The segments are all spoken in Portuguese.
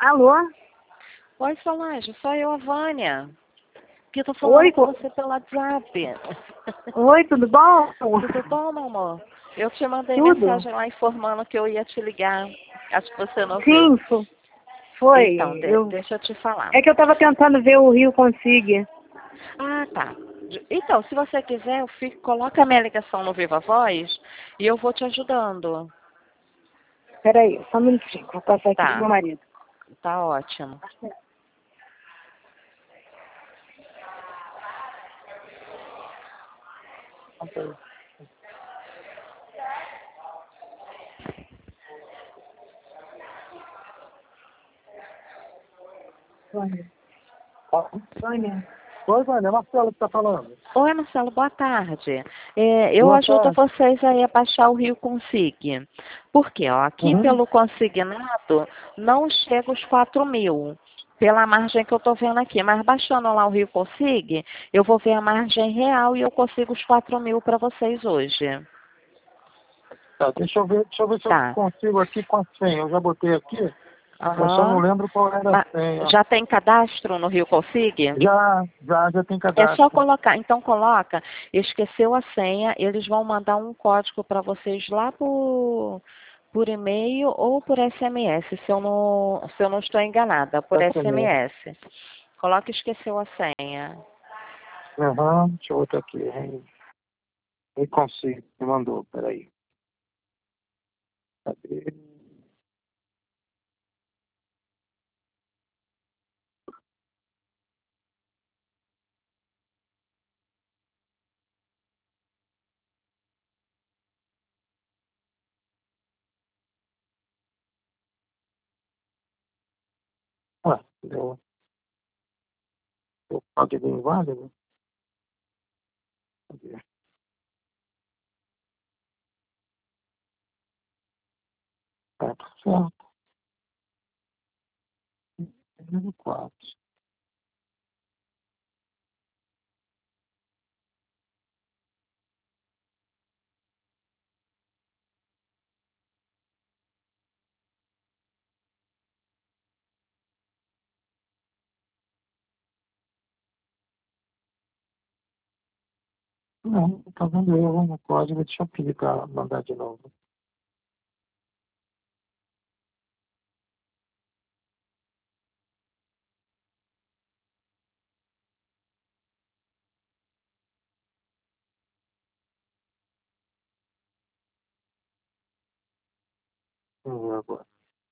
Alô? Oi, Solange, sou eu, a Vânia. Que eu tô falando Oi, com você pelo WhatsApp. Oi, tudo bom? Tudo bom, meu amor? Eu te mandei Tudo? mensagem lá informando que eu ia te ligar. Acho que você não viu. Sim, foi. Então, deixa eu te falar. É que eu tava tentando ver o Rio Consiga. Ah, tá. Então, se você quiser, coloca a minha ligação no Viva Voz e eu vou te ajudando. Peraí, só um minutinho, vou passar aqui pro Tá, meu marido. tá ótimo. Vânia. Oi, Vânia, é Marcelo que está falando. Oi, Marcelo, boa tarde. Eu Boa ajudo tarde. vocês aí a baixar o Rio Consig. Por quê? Ó, aqui Uhum. pelo consignado não chega os 4.000, pela margem que eu estou vendo aqui. Mas baixando lá o Rio Consig, eu vou ver a margem real e eu consigo os 4.000 para vocês hoje. Tá, deixa eu ver se eu Tá. consigo aqui com a senha. Eu já botei aqui, eu só não Aham. lembro qual era a senha. Já tem cadastro no Rio Consig? Já tem É só cadastro. colocar. Então coloca, esqueceu a senha, eles vão mandar um código para vocês lá por e-mail ou por SMS, se eu não estou enganada, por Essa mesmo. SMS. Coloca esqueceu a senha. Deixa eu botar aqui. Nem consigo. Me mandou, peraí. Cadê? Ué, deu o código inválido? Cadê? Tá certo. 4. Não, tá vendo erro no código. Deixa eu pedir para mandar de novo. Vamos ver agora.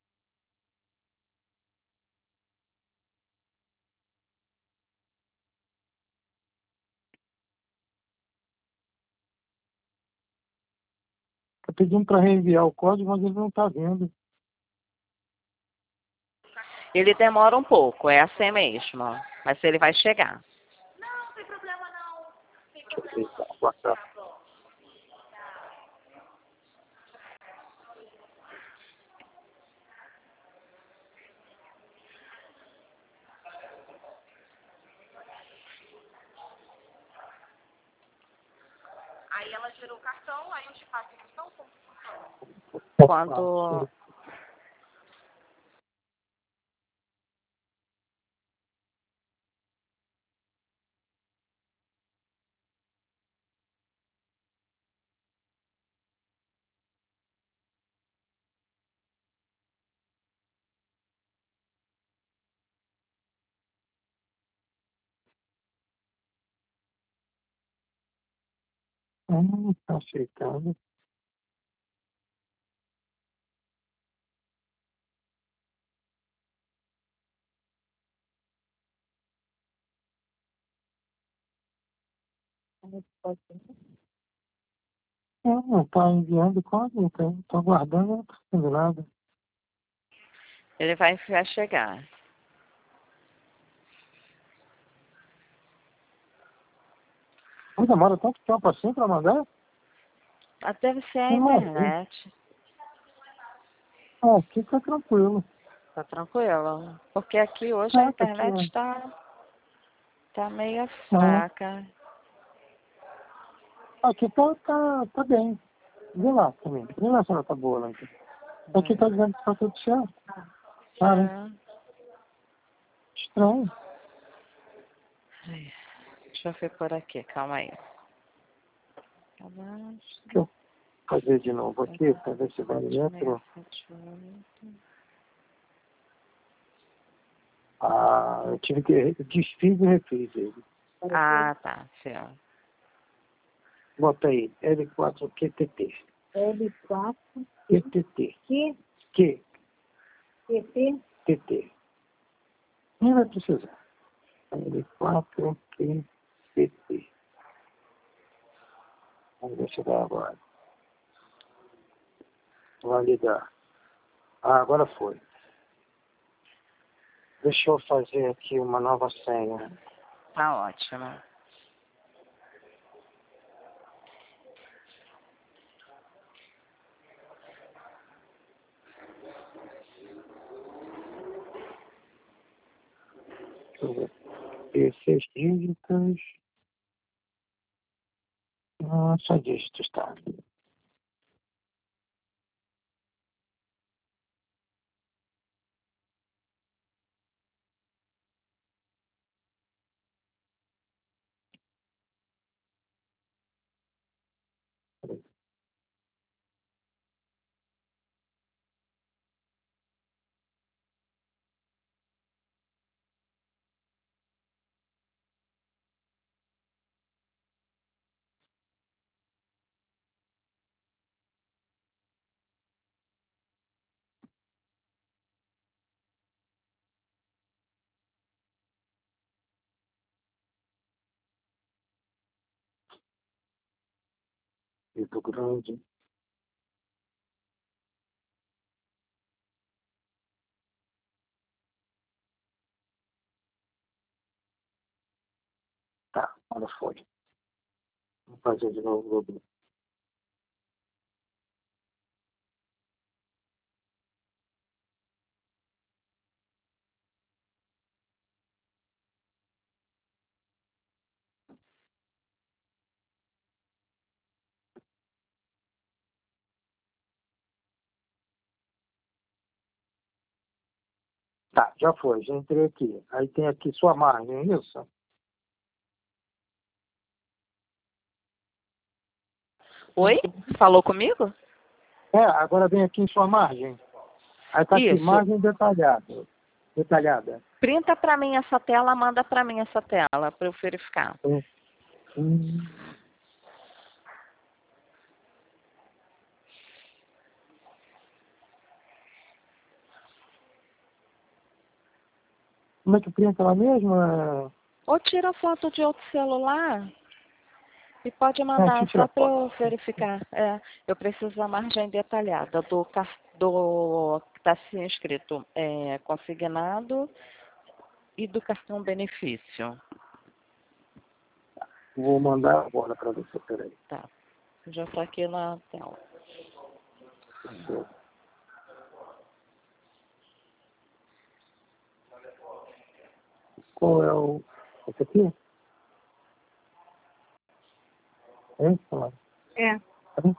Tá pedindo para reenviar o código, mas ele não está vendo. Ele demora um pouco, é assim mesmo, mas ele vai chegar. Deixa eu ver, tá, WhatsApp. Aí ela tirou o cartão, aí eu te passo o cartão. Quando... Quando Está aceitando. Não está enviando o código, estou aguardando, não está sendo nada. ele vai chegar. Não demora tanto tempo assim para mandar? Deve ser a Não, internet. aqui tá tranquilo. Tá tranquilo? Porque aqui hoje a Tá aqui, internet ó. tá meio Ah, fraca. aqui tá bem. Vê lá também. Vê lá se ela tá boa lá. Aqui tá dizendo que tá tudo certo. Sabe? É. Estranho. Ai, deixa eu ver por aqui, calma aí. Abaixo. Deixa eu fazer de novo aqui, para ver se vai dentro. Ah, eu tive que desfiz e refiz ele. Ah, tá, certo. Bota aí, L4 QTT. L4, QTT. Q, Q, TT, TT. Nem vai precisar. L4 QTT. Vamos ver se dá agora. Validar. Ah, agora foi. Deixa eu fazer aqui uma nova senha. Tá ótimo. Deixa eu ver. E 6 dígitos. Ah, só dígitos, tá. Muito grande. Tá, agora foi. Vou fazer de novo. Tá, já foi, já entrei aqui. Aí tem aqui sua margem, é isso? Oi? Falou comigo? É, agora vem aqui em sua margem. Aí tá aqui, Isso. margem detalhada. Detalhada. Printa pra mim essa tela, manda pra mim essa tela pra eu verificar. Hum. Como é que printa ela mesma? Ou tira foto de outro celular e pode Não, mandar tira só a para foto. eu verificar. É, eu preciso da margem detalhada do que está assim escrito consignado e do cartão benefício. Vou mandar agora para você, peraí. Tá. Já está aqui na tela. Qual é o... Esse aqui? É esse? é. Tá.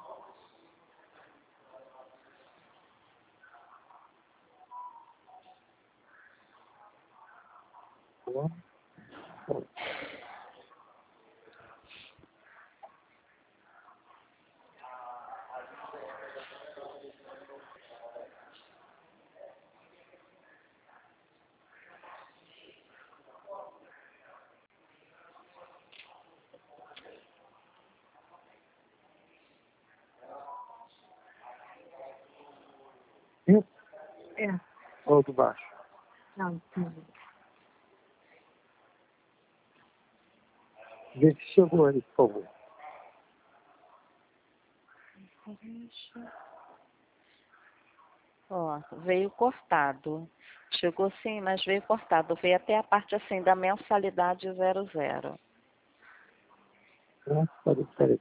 Isso? É. Ou de baixo? Não, não. Vê se chegou aí, por favor. Ó, veio cortado. Chegou sim, mas veio cortado. Veio até a parte assim da mensalidade 00. Peraí.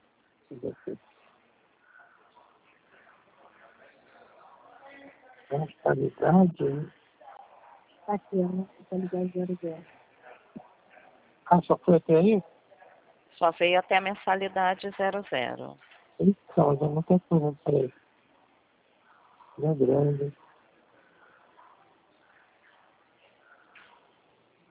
Mensalidade. Tá aqui, né? Totalidade 00. Ah, só foi até aí? Só veio até a mensalidade 00. Então, já não tem coisa, peraí. Não é grande.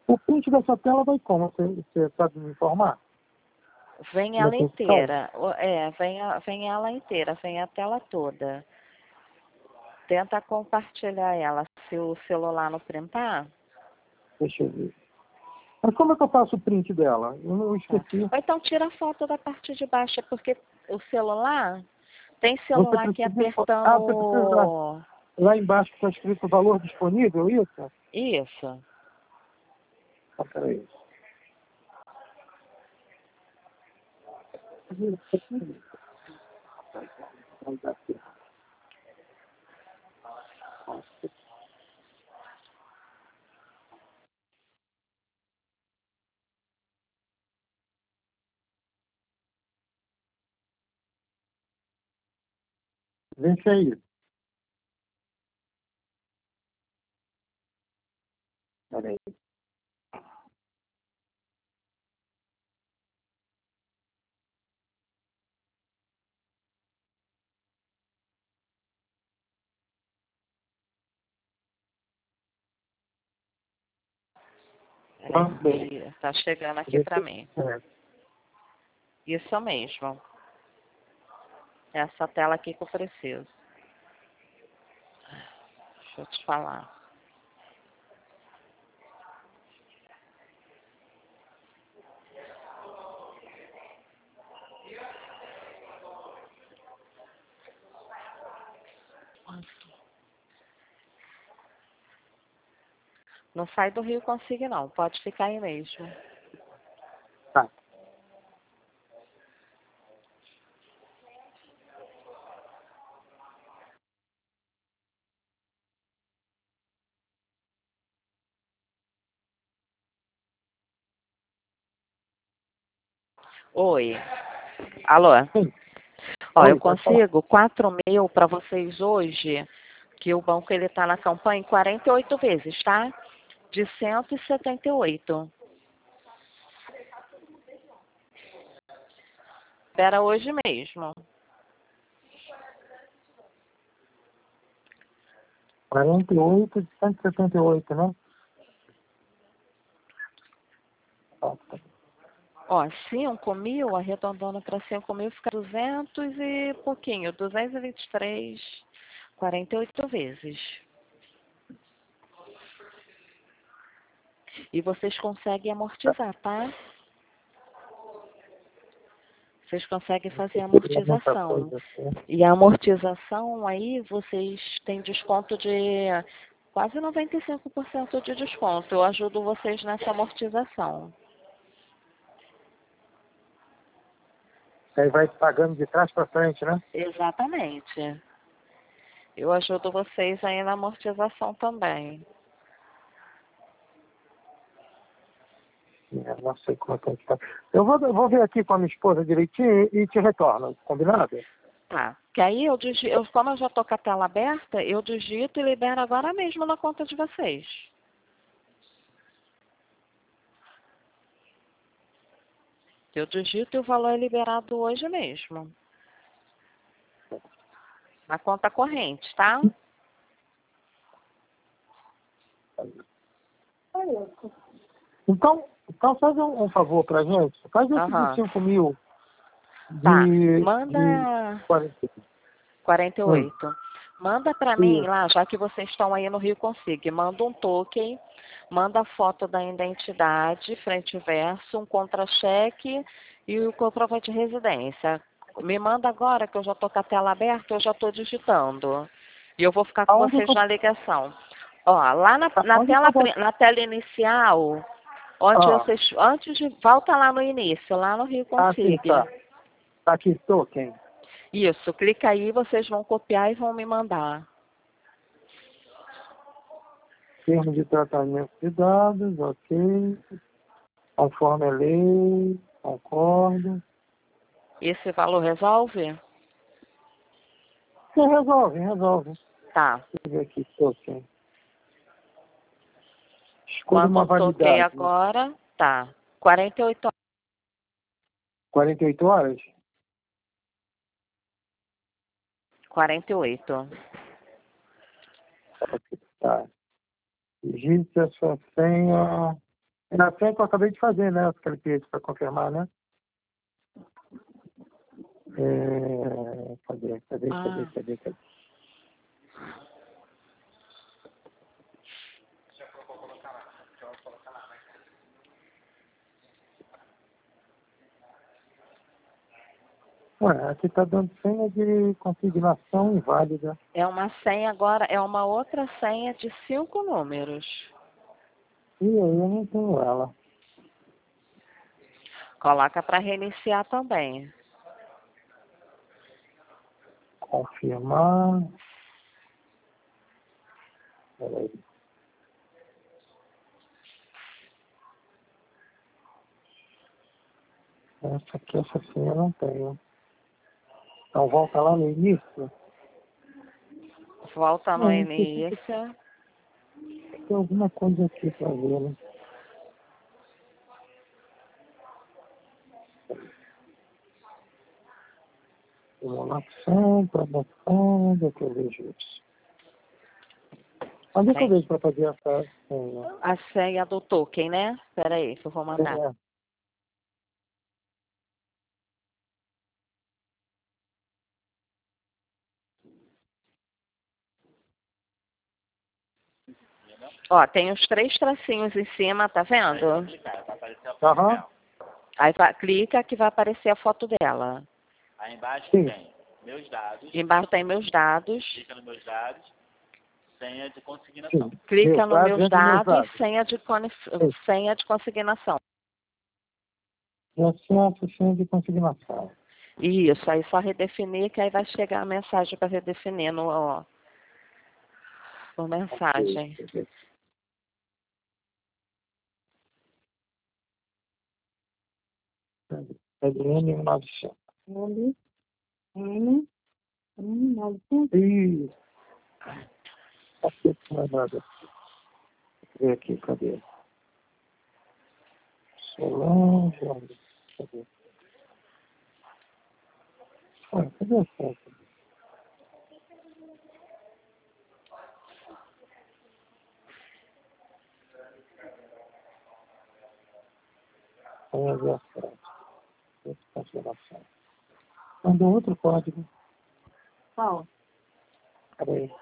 O print dessa tela vai como? Você sabe me informar? Vem ela inteira. Vem ela inteira, vem a tela toda. Tenta compartilhar ela. Se o celular não printar. Deixa eu ver. Mas como é que eu faço o print dela? Eu não esqueci. Ou então tira a foto da parte de baixo, porque o celular... Tem Você celular aqui precisa... você precisa... apertando... Lá embaixo está escrito valor disponível, isso? Isso. Ah, peraí. Deixa aí. Peraí. Peraí, tá chegando aqui para mim. É. Isso mesmo. Essa tela aqui que eu preciso. Deixa eu te falar. Não sai do Rio Consigo, não. Pode ficar aí mesmo. Tá. Oi. Alô? Sim. Ó, Oi, eu pode falar. consigo 4.000 para vocês hoje, que o banco ele tá na campanha em 48 vezes, tá? De 178. Espera hoje mesmo. 48 de 178, né? Tá, tá. Ó, 5.000, arredondando para 5.000, fica 200 e pouquinho, 223, 48 vezes. E vocês conseguem amortizar, tá? Vocês conseguem fazer a Muita amortização. coisa assim. E a amortização aí, vocês têm desconto de quase 95% de desconto. Eu ajudo vocês nessa amortização. Aí vai pagando de trás para frente, né? Exatamente. Eu ajudo vocês aí na amortização também. Não sei como é que está. Eu vou ver aqui com a minha esposa direitinho e te retorno. Combinado? Tá. Que aí como eu já tô com a tela aberta, eu digito e libero agora mesmo na conta de vocês. Eu digito e o valor é liberado hoje mesmo. Na conta corrente, tá? Então faz um favor pra gente. Faz esse de Aham. 5.000 Tá. de Manda 40. 48. Manda para mim Isso. lá, já que vocês estão aí no Rio Consigo, manda um token, manda a foto da identidade, frente e verso, um contra-cheque e o comprovante de residência. Me manda agora que eu já estou com a tela aberta, eu já estou digitando. E eu vou ficar com Aonde vocês que eu, na ligação. Ó, lá aonde que eu vou... na tela inicial, onde Ah, vocês, antes de, volta lá no início, lá no Rio sim, Consigo. tá. Tá aqui, token. Isso, clica aí, vocês vão copiar e vão me mandar. Termo de tratamento de dados, ok. Conforme a lei, concordo. Esse valor resolve? Sim, resolve. Tá. Deixa eu ver aqui, token. Escolha Manda uma um token validade. agora. Tá. 48 horas. 48 horas? 48. Tá. Digite a sua senha. É na senha que eu acabei de fazer, né? Aquele pedido para confirmar, né? Cadê? Ué, aqui tá dando senha de consignação inválida. É uma senha agora, é uma outra senha de 5 números. E aí eu não tenho ela. Coloca para reiniciar também. Confirmar. Peraí. Essa senha eu não tenho. Então volta lá no início. Volta no Não, início. tem alguma coisa aqui para ver, né? Simulação, promoção, onde é que eu vejo isso? Onde é que eu vejo para fazer essa senha? A senha do token, né? Espera aí, que eu vou mandar. Ó, tem os 3 tracinhos em cima, tá vendo? Aham. Aí clica que vai aparecer a foto dela. Aí embaixo Sim. tem meus dados. Embaixo tem meus dados. Clica nos meus dados. Senha de consignação. Sim. Clica no meus dados dados. e senha de consignação. E acesso senha de consignação. Isso, aí só redefinir que aí vai chegar a mensagem para redefinir no mensagem. Ok. É de N900. N900. Ih, cacete, não é nada. Vê aqui, cadê? Solange, cadê? Cadê a foto? Senha de acesso. Confirmação. Mandou outro código. Qual? Peraí.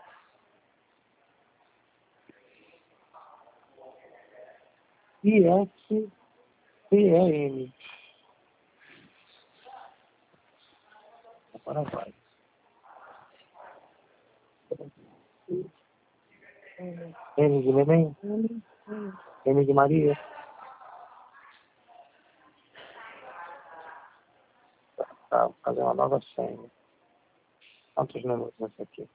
ISPEN. Agora vai. N de neném? N de Maria? Tá, vou fazer uma nova senha. Quantos números nessa aqui?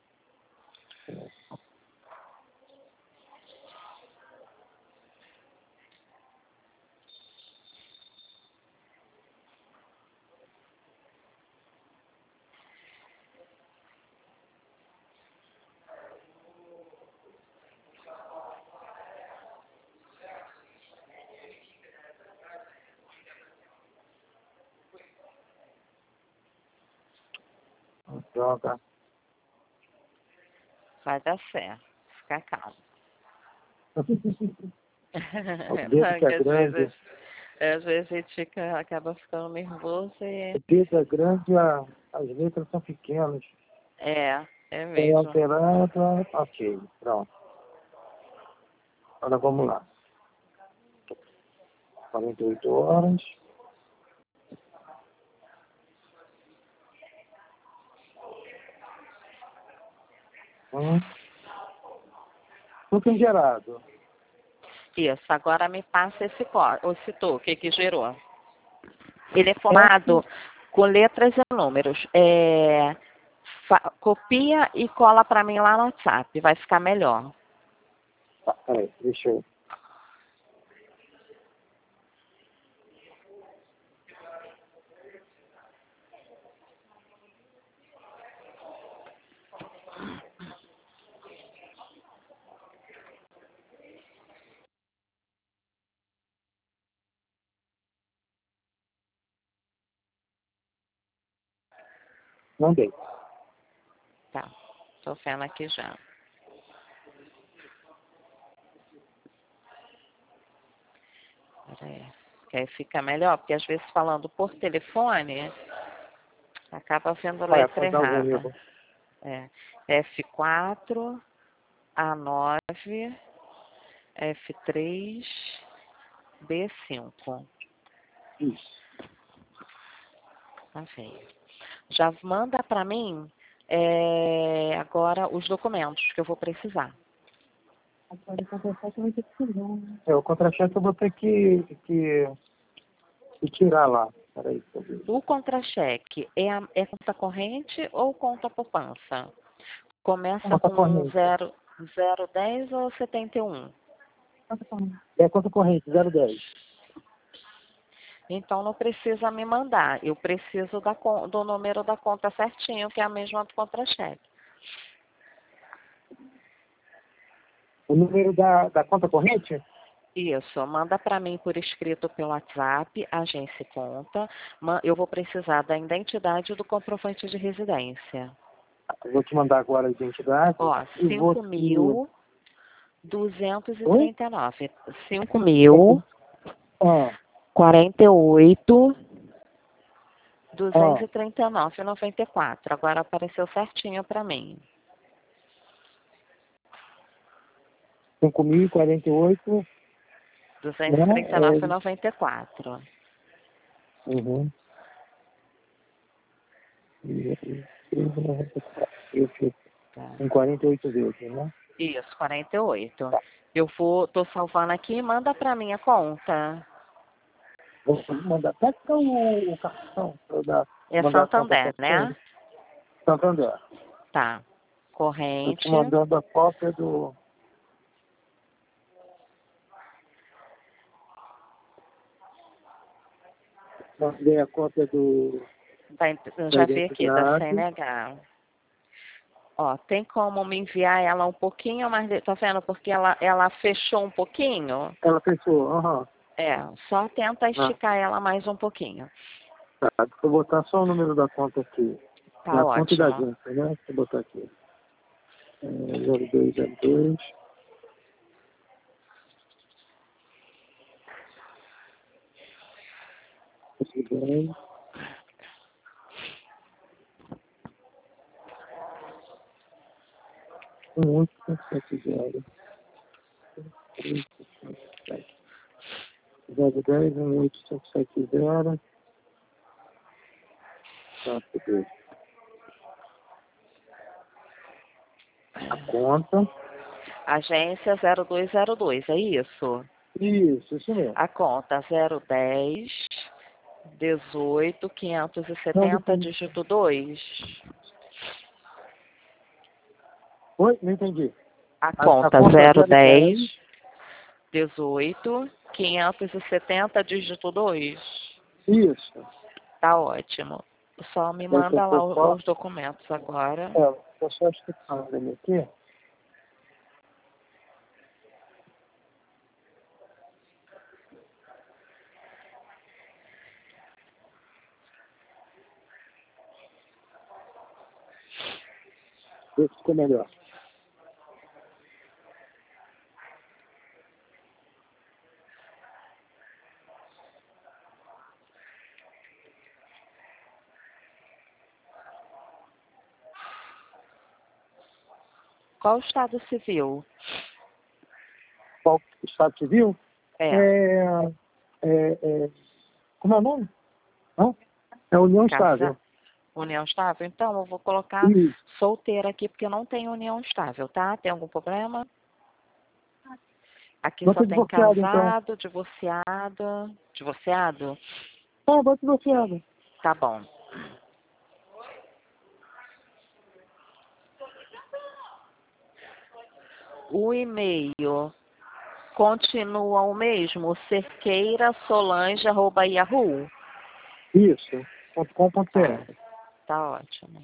Droga. Vai dar certo. Fica calmo. O dedo que é grande. Às vezes a gente acaba ficando nervoso e... O dedo é grande, as letras são pequenas. É Tem mesmo. alterada. Ok, pronto. Agora vamos lá. 48 horas. Token gerado. Isso, agora me passa esse toque que gerou. Ele é formado com letras e números. Copia e cola para mim lá no WhatsApp, vai ficar melhor. Tá, peraí, deixa eu... Mandei. Tá, tô vendo aqui já. É, que aí fica melhor, porque às vezes falando por telefone, acaba vendo a Olha, letra pode dar algum errada. erro. É, F4, A9, F3, B5. Isso. Tá bem. Já manda para mim agora os documentos que eu vou precisar. Agora o contra-cheque vai ter que tirar, né? O contra-cheque eu vou ter que tirar lá. Peraí, deixa eu ver. O contra-cheque é conta corrente ou conta poupança? Começa Conta com corrente. 010 ou 71? É conta corrente, 010. Então não precisa me mandar. Eu preciso do número da conta certinho, que é a mesma do contra-cheque. O número da conta corrente? Isso, manda para mim por escrito pelo WhatsApp, agência e conta. Eu vou precisar da identidade e do comprovante de residência. Eu vou te mandar agora a identidade. Ó, E vou te... 5.239. 5.000. Ah, 48, ah, 239,94. Agora apareceu certinho para mim. 5.048. 239,94. Uhum. Tá. Em 48 vezes, né? Isso, 48. Tô salvando aqui e manda para minha conta. Vou mandar. Pega o cartão para dar. É Mandar a conta Santander, certinha. né? Santander. Tá. Estou te Corrente. mandando a cópia do. Mandei a cópia do. Eu Da já vi aqui, da identidade. CNH. Ó, tem como me enviar ela um pouquinho mais, tá vendo? Porque ela fechou um pouquinho. Ela fechou. Aham. Só tenta esticar ela mais um pouquinho. Tá. Vou botar só o número da conta aqui. É Tá a conta da ótimo. agência, né? Vou botar aqui. 0202. Tudo bem. Um 870. 010 1870. Tá, tudo. A conta. Agência 0202, é isso? Isso mesmo. A conta 010 18 Não, 570 dígito 2. Oi? Não entendi. A A conta conta 010 18 570 dígito 2. Isso. Tá ótimo. Só me Esse manda é lá o qual? os documentos agora. Tô só escutando ele aqui. Vê se ficou melhor. Qual o estado civil? Qual Estado Civil? É. Como é o nome? Hã? É União Estável. União estável? Então, eu vou colocar Isso. solteira aqui, porque eu não tenho união estável, tá? Tem algum problema? Aqui Bota só tem divorciado, então. casado, divorciado. Divorciado? Bota divorciado. Tá bom. O e-mail continua o mesmo? cerqueirasolange@yahoo. Isso. .com.br. Tá ótimo.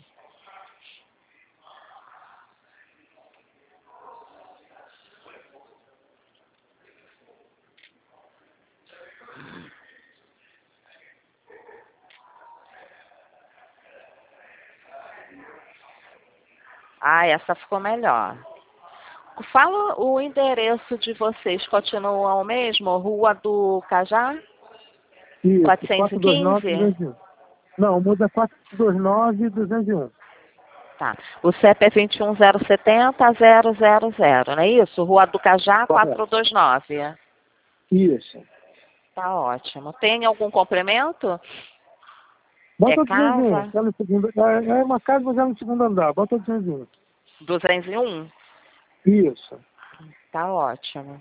Ah, essa ficou melhor. Fala o endereço de vocês, continua o mesmo? Rua do Cajá? Isso, 415? 429-201. Não, muda 429-201. Tá. O CEP é 21070-000, não é isso? Rua do Cajá, Correto. 429. Isso. Tá ótimo. Tem algum complemento? Bota É o 201, casa? que é no segundo. É uma casa, mas é no segundo andar. Bota o 201. 201? Isso. Tá ótimo.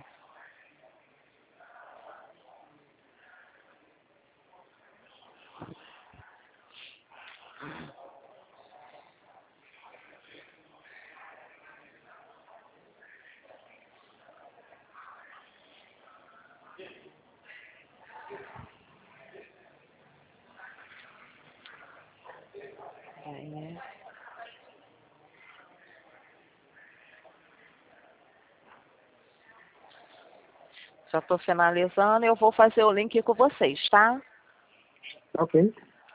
Aí. Já estou finalizando e eu vou fazer o link com vocês, tá? Ok.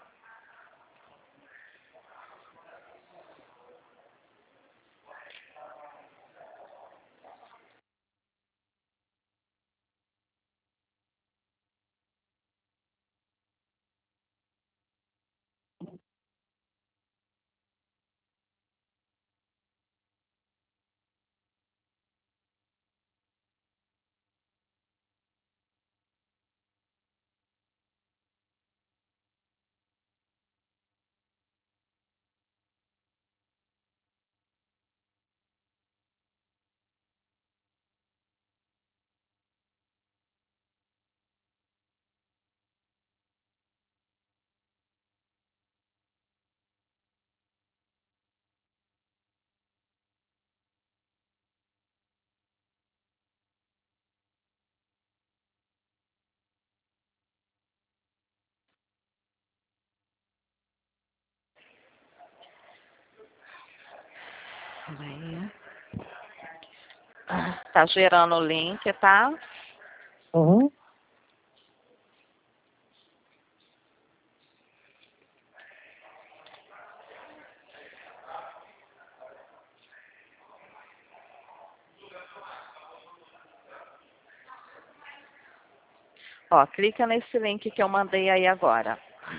Aí. Tá gerando o link, tá? Uhum. Ó, clica nesse link que eu mandei aí agora.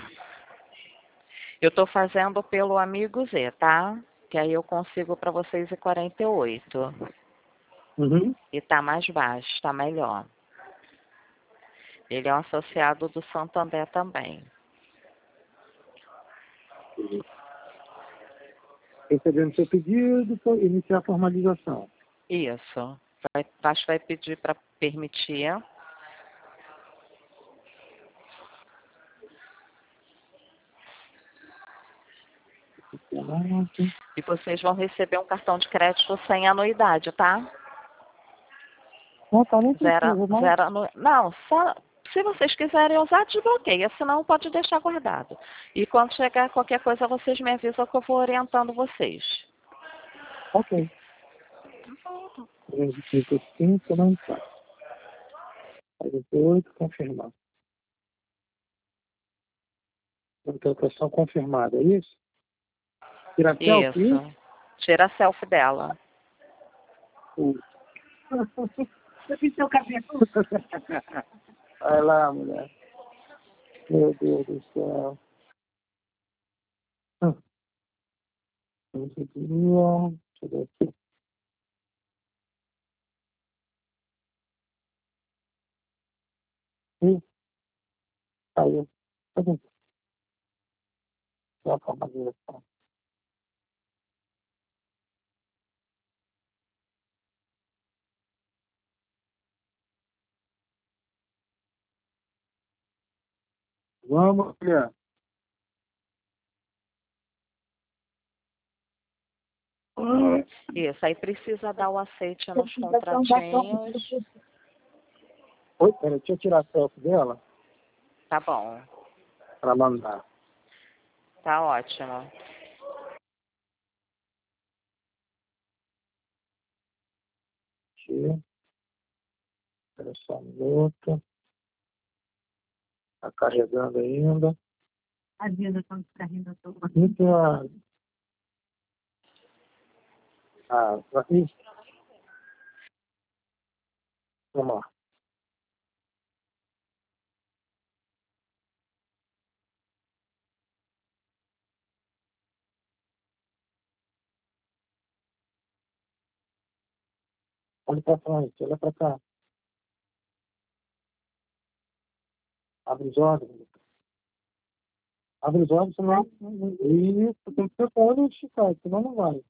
Eu tô fazendo pelo Amigo Z, tá? Que aí eu consigo para vocês em 48. Uhum. E tá mais baixo, tá melhor. Ele é um associado do Santander também. Recebendo seu pedido, iniciar a formalização. Isso. Acho que vai pedir para permitir. E vocês vão receber um cartão de crédito sem anuidade, tá? Não, tá, nem Zero, precisa, não. zero Não, só se vocês quiserem usar, desbloqueia, senão pode deixar guardado. E quando chegar qualquer coisa, vocês me avisam que eu vou orientando vocês. Ok. 35, não tá. 48, confirmar. Contratação confirmada, é isso? Tirar selfie? Isso. Tira a selfie dela. Você pintou o cabelo. Vai lá, mulher. Meu Deus do céu. Deixa eu ver aqui. Ih, saiu. Cadê? Só a formalização. Vamos, mulher. Isso. Aí precisa dar o aceite nos contratinhos. Oi, peraí, deixa eu tirar a selfie dela Tá bom. para mandar. Tá ótimo. Aqui. Espera só um minuto. Está carregando ainda. A vida está descarregando toda. Aqui tem a... Ah, aqui. Vamos lá. Olha pra frente, olha pra cá. Abre os olhos. Abre os olhos, senão... Isso, tem que ser com o olho esticado, senão não vai.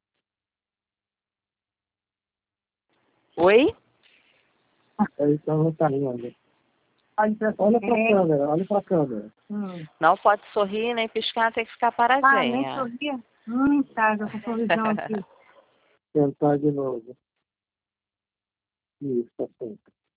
Oi? Aí tá no carinho ali. Olha pra câmera, olha pra câmera. Não pode sorrir nem piscar, tem que ficar Nem paradinha. sorria? Tá, já com sorrisão aqui. Tentar de novo. Isso, assim.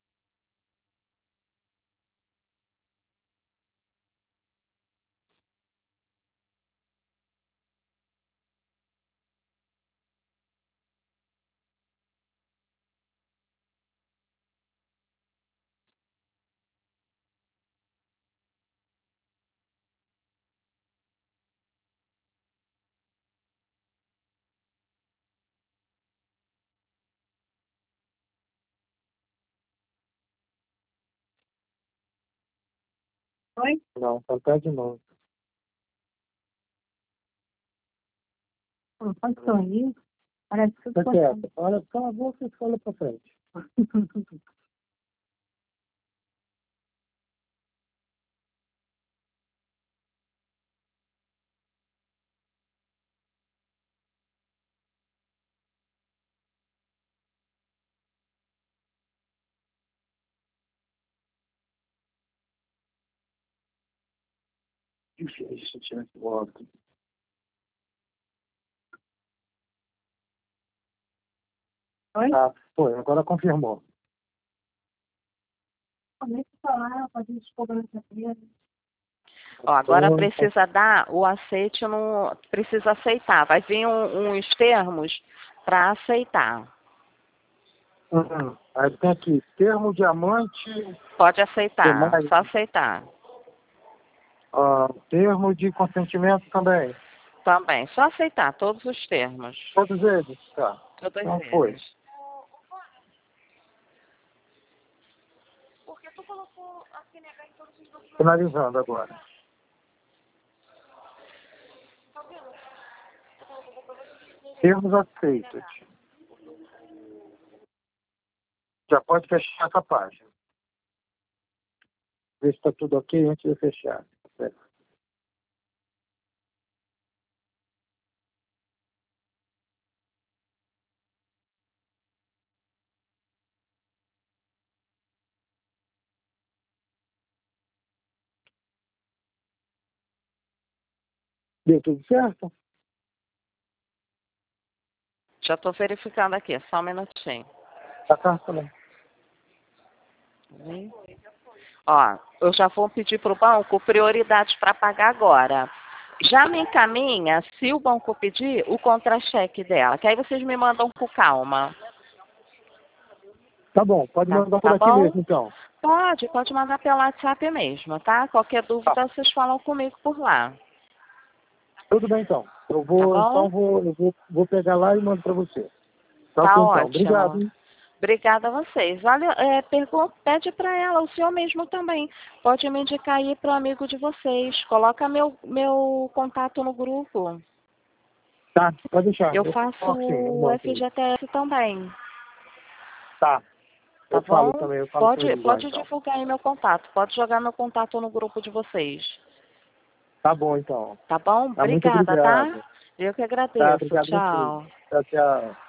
Oi? Não, tentar de novo. Pode sorrir. Parece que Tá eu tô quieto. Olha, cala a boca e olha pra frente. Difícil tirar esse voto. Oi? Ah, foi, agora confirmou. Como é que falar? Fazer desculpa nessa criança. Ó, agora precisa dar o aceite, no, precisa aceitar. Vai vir uns termos para aceitar. Aí tem aqui, termo diamante, Pode aceitar, demais. só aceitar. Termo de consentimento também. Também, só aceitar todos os termos. Todos eles? Tá. Todos Então eles. foi. Finalizando agora. Termos aceitos. Já pode fechar essa página. Ver se está tudo ok antes de fechar. Certo. Deu tudo certo? Já estou verificando aqui, só um minutinho. Tá também. Ó, eu já vou pedir para o banco prioridade para pagar agora. Já me encaminha, se o banco pedir, o contra-cheque dela, que aí vocês me mandam com calma. Tá bom, pode mandar por aqui bom? mesmo, então. Pode mandar pelo WhatsApp mesmo, tá? Qualquer dúvida, vocês falam comigo por lá. Tudo bem, então. Eu bom? vou pegar lá e mando para você. Tá ok, então. ótimo. Obrigado, hein? Obrigada a vocês. Olha, pede para ela, o senhor mesmo também. Pode me indicar aí para o amigo de vocês. Coloca meu contato no grupo. Tá, pode deixar. Eu faço sim, o FGTS também. Tá. Tá Eu bom? falo também, eu falo com eles lá, Pode então. divulgar aí meu contato. Pode jogar meu contato no grupo de vocês. Tá bom, então. Tá bom? Tá, muito Obrigada, obrigado. tá? Eu que Tá, agradeço. obrigado a Tchau. vocês. Tchau, tchau.